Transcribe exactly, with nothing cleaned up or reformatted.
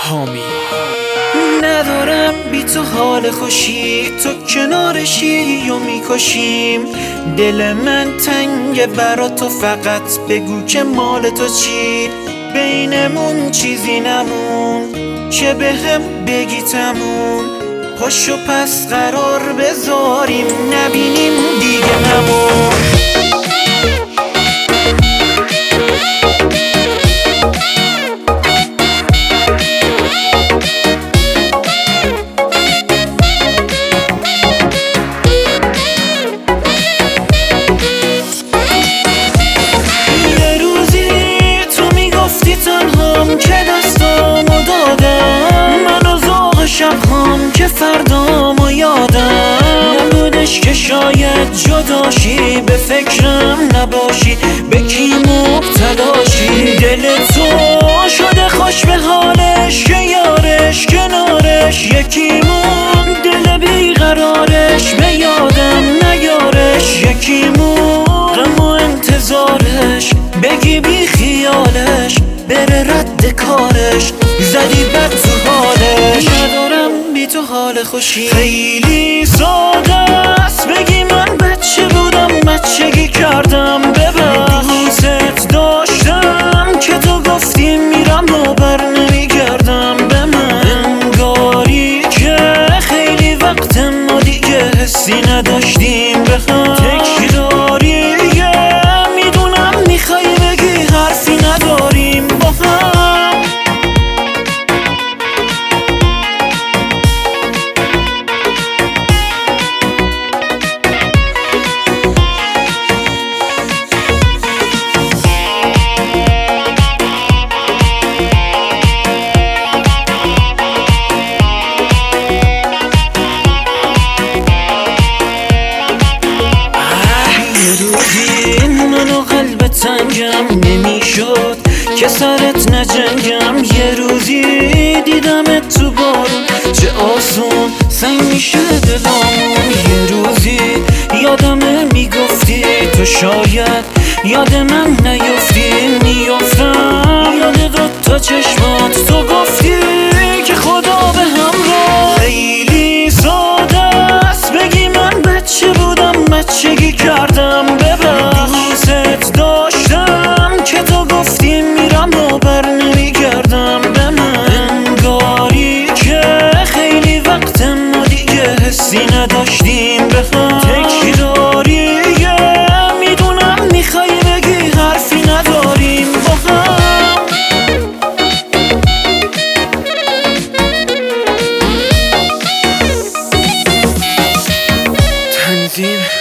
حامی. ندارم بی تو حال خوشی، تو کنارشی و میکشیم. دل من تنگه برا تو، فقط بگو که مال تو چی. بینمون چیزی نمون که به هم بگی تمون. پاشو پس قرار بذاریم، نبینیم دیگه همون. که دستامو دادم من و ذوق شبهام که فردامو یادم نبودش که شاید جداشی، به فکرم نباشی، به کی مبتلاشی. دل تو شده خوش به حالش که یارش کنارش یکی مون. دل بیقرارش به یادم نیارش یکی مون. غم و انتظارش بگی بی خیالش بره رد کارش، زدی بد تو حالش. ندارم بی تو حال خوشی، خیلی ساده است بگی من بچه بودم بچگی کردم. ببخش دوست داشتم که تو گفتی میرم و بر نمیگردم به من. انگاری که خیلی وقت ما دیگه حسی نداشتیم به هم. تکراریه میدونم میخوای بگی حرفی نداریم با هم. منو قلب تنگم نمیشد که سرت نجنگم. یه روزی دیدمت تو بارون، چه آسون سنگ میشه دلامون. یه روزی یادمه میگفتی تو شاید یاد من نیفتی. میافتم یاد دوتا چشمات، تو گفتی که خدا به همراه. خیلی ساده است بگی من بچه بودم بچگی کردم. دوست داشتم که تو گفتی میرم و بر نمیگردم به من. انگاری که خیلی وقت ما دیگه حسی نداشتیم به هم. تکراریه میدونم میخوای بگی حرفی نداریم با هم. تنظیم